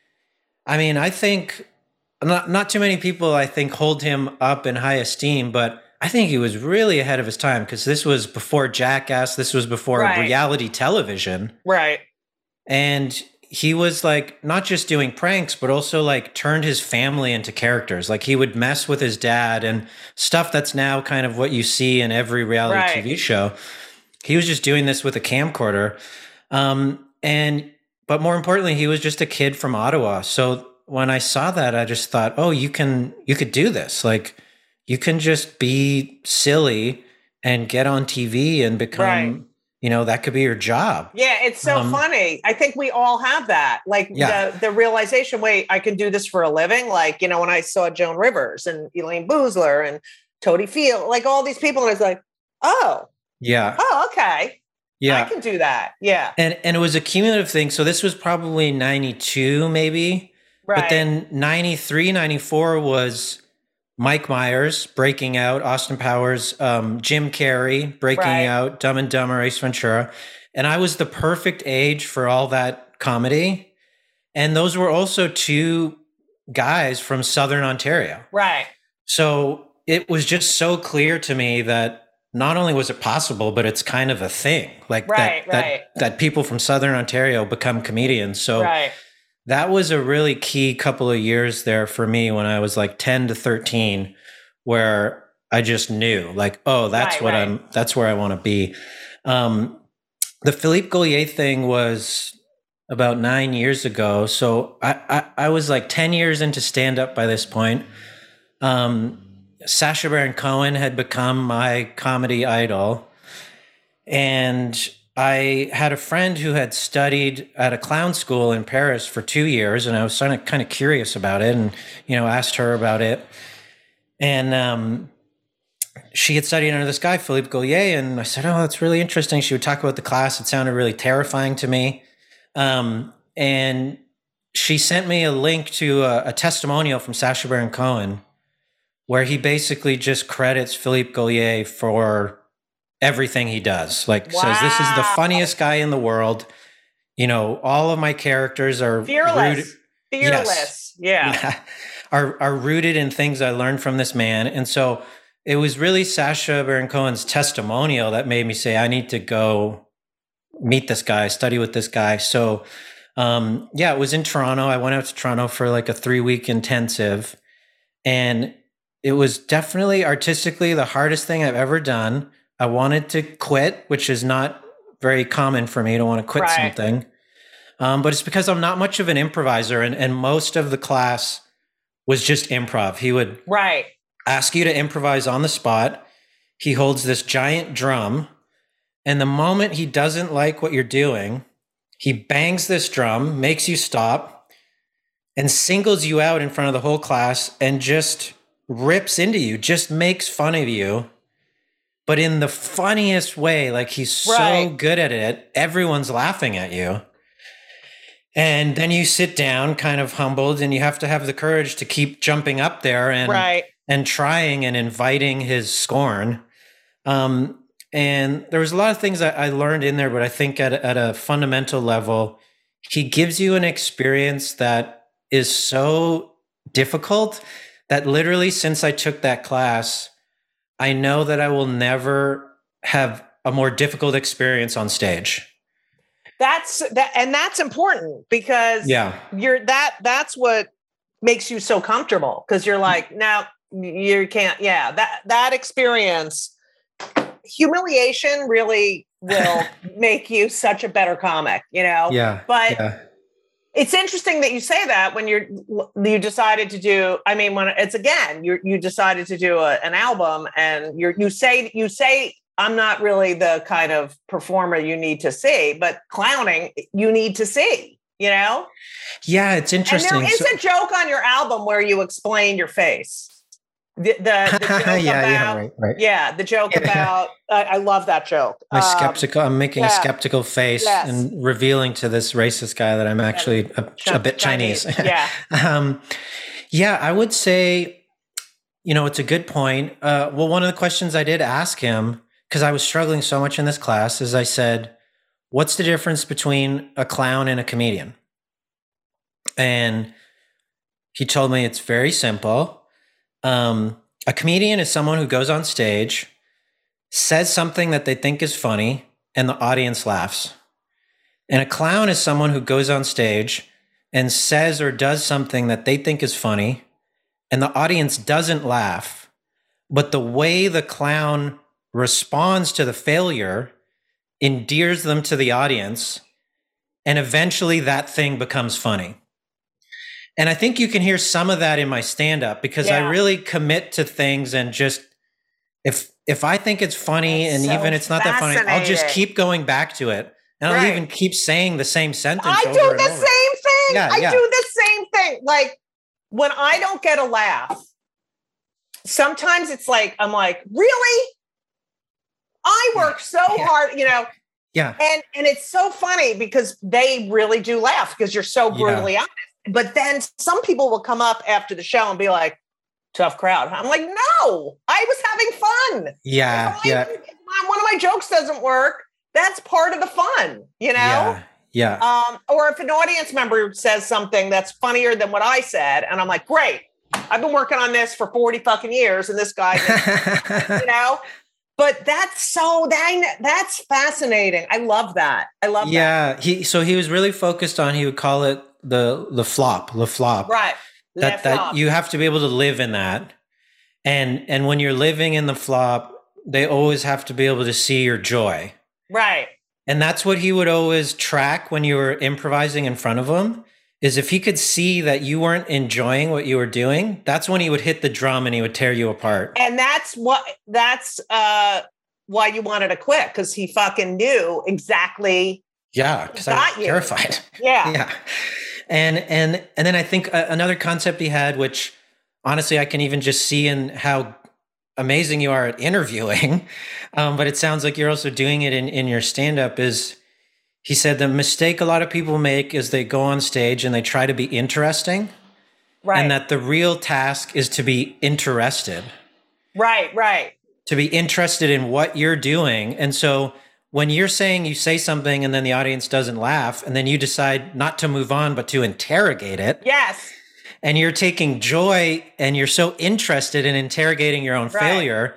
I mean, I think not not too many people, I think, hold him up in high esteem, but I think he was really ahead of his time because this was before Jackass. This was before Right. reality television. Right. And he was like not just doing pranks, but also like turned his family into characters. Like he would mess with his dad and stuff that's now kind of what you see in every reality Right. T V show. He was just doing this with a camcorder. Um, and, but more importantly, he was just a kid from Ottawa. So when I saw that, I just thought, oh, you can, you could do this. Like you can just be silly and get on T V and become, Right. you know, that could be your job. Yeah, it's so Um, funny. I think we all have that. Like Yeah. the, the realization, wait, I can do this for a living. Like, you know, when I saw Joan Rivers and Elaine Boozler and Toady Field, like all these people, and I was like, oh, Yeah. oh, okay. Yeah. I can do that. Yeah. And and it was a cumulative thing. So this was probably ninety-two maybe. Right. But then ninety-three, ninety-four was Mike Myers breaking out, Austin Powers, um, Jim Carrey breaking Right. out, Dumb and Dumber, Ace Ventura. And I was the perfect age for all that comedy. And those were also two guys from Southern Ontario. Right. So it was just so clear to me that not only was it possible, but it's kind of a thing. Like Right, that, right. that that people from Southern Ontario become comedians. So Right. that was a really key couple of years there for me when I was like ten to thirteen, where I just knew like, oh, that's Right, what right. I'm, that's where I want to be. Um, the Philippe Gaulier thing was about nine years ago. So I, I, I was like ten years into stand up by this point. Um, Sacha Baron Cohen had become my comedy idol. And I had a friend who had studied at a clown school in Paris for two years, and I was kind of kind of curious about it, and you know, asked her about it. And um, she had studied under this guy, Philippe Gaulier, and I said, "Oh, that's really interesting." She would talk about the class; it sounded really terrifying to me. Um, and she sent me a link to a, a testimonial from Sacha Baron Cohen, where he basically just credits Philippe Gaulier for everything he does. Like wow. says, this is the funniest guy in the world. You know, all of my characters are fearless, rooted, fearless. Yes, yeah. yeah, are, are rooted in things I learned from this man. And so it was really Sacha Baron Cohen's testimonial that made me say, I need to go meet this guy, study with this guy. So um, yeah, it was in Toronto. I went out to Toronto for like a three week intensive, and it was definitely artistically the hardest thing I've ever done. I wanted to quit, which is not very common for me to want to quit right. something. Um, but it's because I'm not much of an improviser, and, and most of the class was just improv. He would right. ask you to improvise on the spot. He holds this giant drum, and the moment he doesn't like what you're doing, he bangs this drum, makes you stop, and singles you out in front of the whole class and just rips into you, just makes fun of you. But in the funniest way, like he's so right. good at it, everyone's laughing at you. And then you sit down kind of humbled, and you have to have the courage to keep jumping up there and, right. and trying and inviting his scorn. Um, and there was a lot of things that I learned in there, but I think at, at a fundamental level, he gives you an experience that is so difficult that literally since I took that class, I know that I will never have a more difficult experience on stage. That's that, and that's important because yeah. you're that. That's what makes you so comfortable, because you're like, now you can't. Yeah, that that experience, humiliation really will make you such a better comic. You know. Yeah. But. Yeah. It's interesting that you say that when you're you decided to do. I mean, when it's again, you you decided to do a, an album, and you you say you say I'm not really the kind of performer you need to see, but clowning you need to see. You know? Yeah, it's interesting. And there is so- a joke on your album where you explain your face. The, the, the joke yeah, about, yeah, right, right. Yeah, the joke yeah. about, I, I love that joke. My um, skeptical, I'm making yeah. a skeptical face yes. and revealing to this racist guy that I'm actually a, a bit Chinese. Chinese. Yeah. um, yeah, I would say, you know, it's a good point. Uh, well, one of the questions I did ask him, because I was struggling so much in this class, is I said, what's the difference between a clown and a comedian? And he told me it's very simple. Um, a comedian is someone who goes on stage, says something that they think is funny, and the audience laughs. And a clown is someone who goes on stage and says or does something that they think is funny, and the audience doesn't laugh. But the way the clown responds to the failure endears them to the audience, and eventually that thing becomes funny. And I think you can hear some of that in my stand-up, because yeah. I really commit to things, and just if if I think it's funny That's and so even it's not that funny, I'll just keep going back to it. And right. I'll even keep saying the same sentence. I over do and the over. same thing. Yeah, I yeah. do the same thing. Like when I don't get a laugh, sometimes it's like, I'm like, really? I work so yeah. hard, you know? Yeah. And and it's so funny because they really do laugh because you're so brutally yeah. honest. But then some people will come up after the show and be like, tough crowd. I'm like, no, I was having fun. Yeah. If yeah. I, if one of my jokes doesn't work, that's part of the fun, you know? Yeah. Yeah. Um, or if an audience member says something that's funnier than what I said, and I'm like, great, I've been working on this for forty fucking years, and this guy, you know? But that's so, that, that's fascinating. I love that. I love yeah, that. Yeah. He, so he was really focused on, he would call it the, the flop, the flop. Right. That, that you have to be able to live in that. And, and when you're living in the flop, they always have to be able to see your joy. Right. And that's what he would always track when you were improvising in front of him, is if he could see that you weren't enjoying what you were doing, that's when he would hit the drum and he would tear you apart. And that's what, that's, uh, why you wanted to quit, because he fucking knew exactly. Yeah, because I was terrified. Yeah. Yeah. And and and then I think another concept he had, which honestly I can even just see in how amazing you are at interviewing, um, but it sounds like you're also doing it in, in your stand-up, is he said the mistake a lot of people make is they go on stage and they try to be interesting. Right. And that the real task is to be interested. Right, right. To be interested in what you're doing. And so when you're saying you say something and then the audience doesn't laugh, and then you decide not to move on, but to interrogate it. Yes. And you're taking joy and you're so interested in interrogating your own right. failure.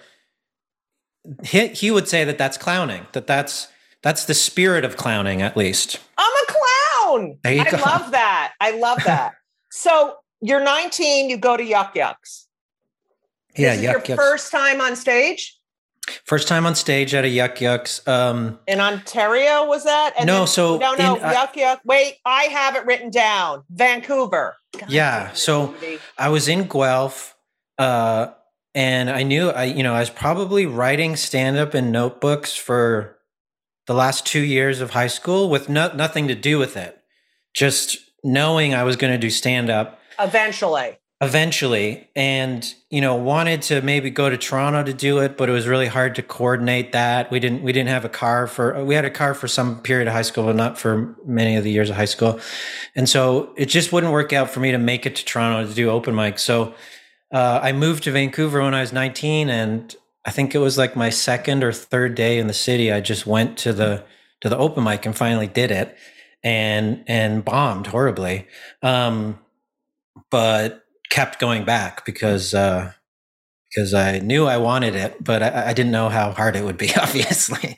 He, he would say that that's clowning, that that's, that's the spirit of clowning, at least. I'm a clown. There you I go. love that. I love that. So you're nineteen, you go to Yuck Yucks. Yeah, this is Yuck your Yucks. First time on stage? First time on stage at a Yuck Yucks. Um, in Ontario, was that? And no, then, so no, no, in, uh, Yuck Yuck. Wait, I have it written down. Vancouver. God, yeah, so I was in Guelph, uh, and I knew I, you know, I was probably writing stand-up in notebooks for the last two years of high school with no, nothing to do with it. Just knowing I was going to do stand-up. Eventually. Eventually. And, you know, wanted to maybe go to Toronto to do it, but it was really hard to coordinate that. We didn't, we didn't have a car for, we had a car for some period of high school, but not for many of the years of high school. And so it just wouldn't work out for me to make it to Toronto to do open mic. So uh, I moved to Vancouver when I was nineteen, and I think it was like my second or third day in the city. I just went to the, to the open mic and finally did it, and, and bombed horribly. Um, but kept going back because uh, because I knew I wanted it, but I, I didn't know how hard it would be, obviously.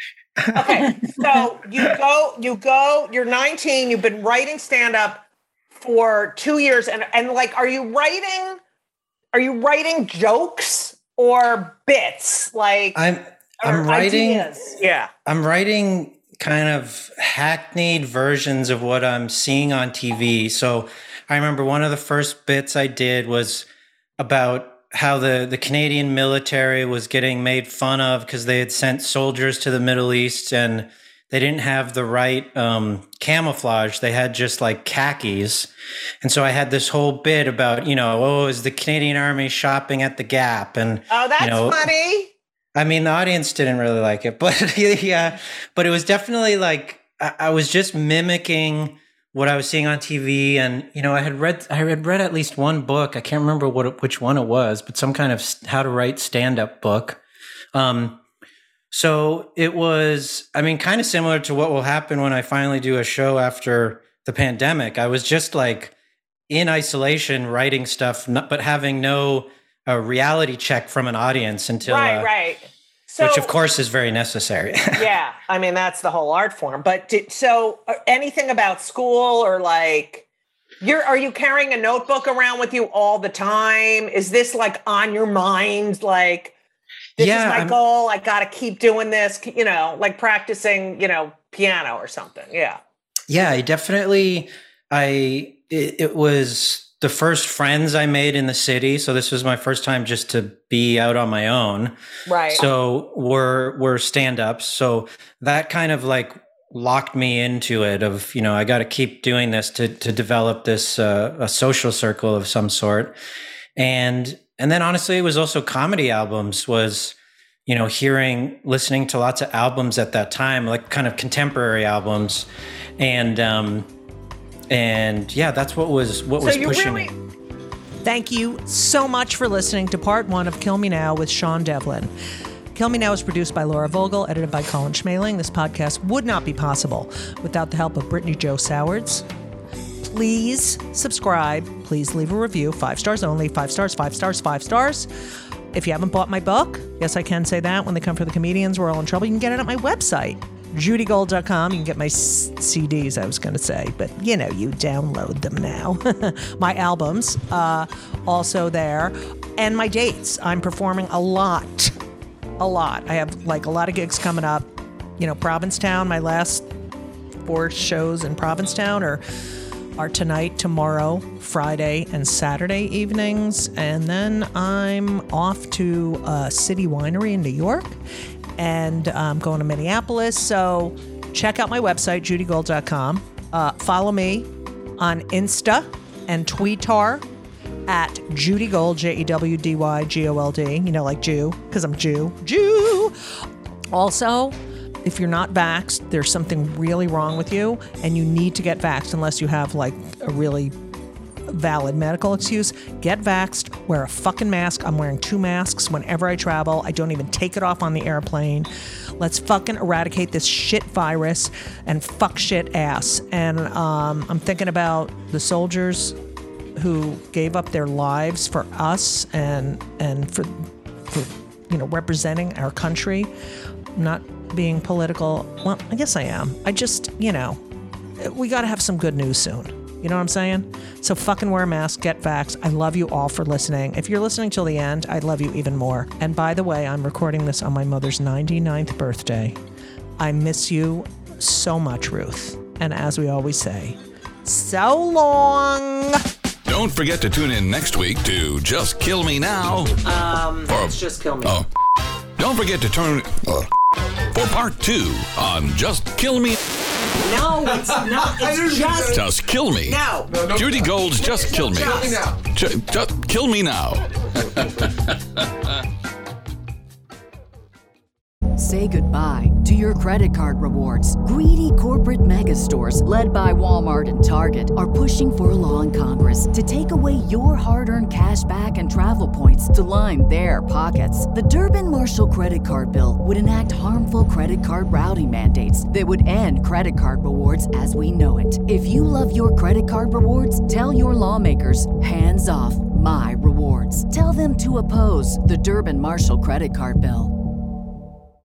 Okay, so you go, you go, you're nineteen, you've been writing stand-up for two years, and, and like, are you writing, are you writing jokes or bits? Like, I'm, I'm writing, ideas? Yeah. I'm writing kind of hackneyed versions of what I'm seeing on T V. So I remember one of the first bits I did was about how the, the Canadian military was getting made fun of because they had sent soldiers to the Middle East and they didn't have the right um, camouflage. They had just like khakis. And so I had this whole bit about, you know, oh, is the Canadian Army shopping at the Gap? And oh, that's you know, funny. I mean, the audience didn't really like it, but yeah, but it was definitely like, I, I was just mimicking what I was seeing on T V. And, you know, I had read, I had read at least one book. I can't remember what, which one it was, but some kind of how to write stand-up book. Um, so it was, I mean, kind of similar to what will happen when I finally do a show after the pandemic. I was just like in isolation writing stuff, not, but having no uh, reality check from an audience until, right, uh, right. So, which of course is very necessary. Yeah. I mean, that's the whole art form. But did, so uh, anything about school or like, you're, are you carrying a notebook around with you all the time? Is this like on your mind? Like, this yeah, is my I'm, goal. I got to keep doing this, you know, like practicing, you know, piano or something. Yeah. Yeah, I definitely, I, it, it was the first friends I made in the city. So this was my first time just to be out on my own. Right. So we're, we're stand-ups. So that kind of like locked me into it of, you know, I got to keep doing this to, to develop this, uh, a social circle of some sort. And, and then honestly, it was also comedy albums was, you know, hearing, listening to lots of albums at that time, like kind of contemporary albums. And, um, and yeah, that's what was, what so was you pushing really- me. Thank you so much for listening to part one of Kill Me Now with Sean Devlin. Kill Me Now is produced by Laura Vogel, edited by Colin Schmaling. This podcast would not be possible without the help of Brittany Jo Sowards. Please subscribe. Please leave a review. Five stars only. Five stars, five stars, five stars. If you haven't bought my book, yes, I can say that. When They Come for the Comedians, We're All in Trouble. You can get it at my website, judy gold dot com. You can get my C Ds, I was going to say, but you know, you download them now. My albums, uh, also there. And my dates. I'm performing a lot. A lot. I have like a lot of gigs coming up. You know, Provincetown, my last four shows in Provincetown are are tonight, tomorrow, Friday, and Saturday evenings. And then I'm off to a city winery in New York. and I'm going to Minneapolis. So check out my website, judy gold dot com. Uh, follow me on Insta and Tweetar at Judy Gold, J E W D Y G O L D, you know, like Jew, because I'm Jew. Jew! Also, if you're not vaxxed, there's something really wrong with you, and you need to get vaxxed unless you have, like, a really valid medical excuse. Get vaxxed, wear a fucking mask. I'm wearing two masks whenever I travel. I don't even take it off on the airplane. Let's fucking eradicate this shit virus and fuck shit ass. And um, I'm thinking about the soldiers who gave up their lives for us and and for for you know representing our country. I'm not being political. Well, I guess I am. I just, you know, we got to have some good news soon. You know what I'm saying? So fucking wear a mask, get vaxxed. I love you all for listening. If you're listening till the end, I love you even more. And by the way, I'm recording this on my mother's ninety-ninth birthday. I miss you so much, Ruth. And as we always say, so long. Don't forget to tune in next week to Just Kill Me Now. Um, for, it's Just Kill Me. Oh. Don't forget to turn uh, for part two on Just Kill Me. No, it's not. It's just... Just Kill Me. No. no, no Judy Gold's Just Kill Me. Kill me now. Just, just Kill Me Now. Say goodbye to your credit card rewards. Greedy corporate mega stores, led by Walmart and Target, are pushing for a law in Congress to take away your hard-earned cash back and travel points to line their pockets. The Durbin-Marshall credit card bill would enact harmful credit card routing mandates that would end credit card rewards as we know it. If you love your credit card rewards, tell your lawmakers, hands off my rewards. Tell them to oppose the Durbin-Marshall credit card bill.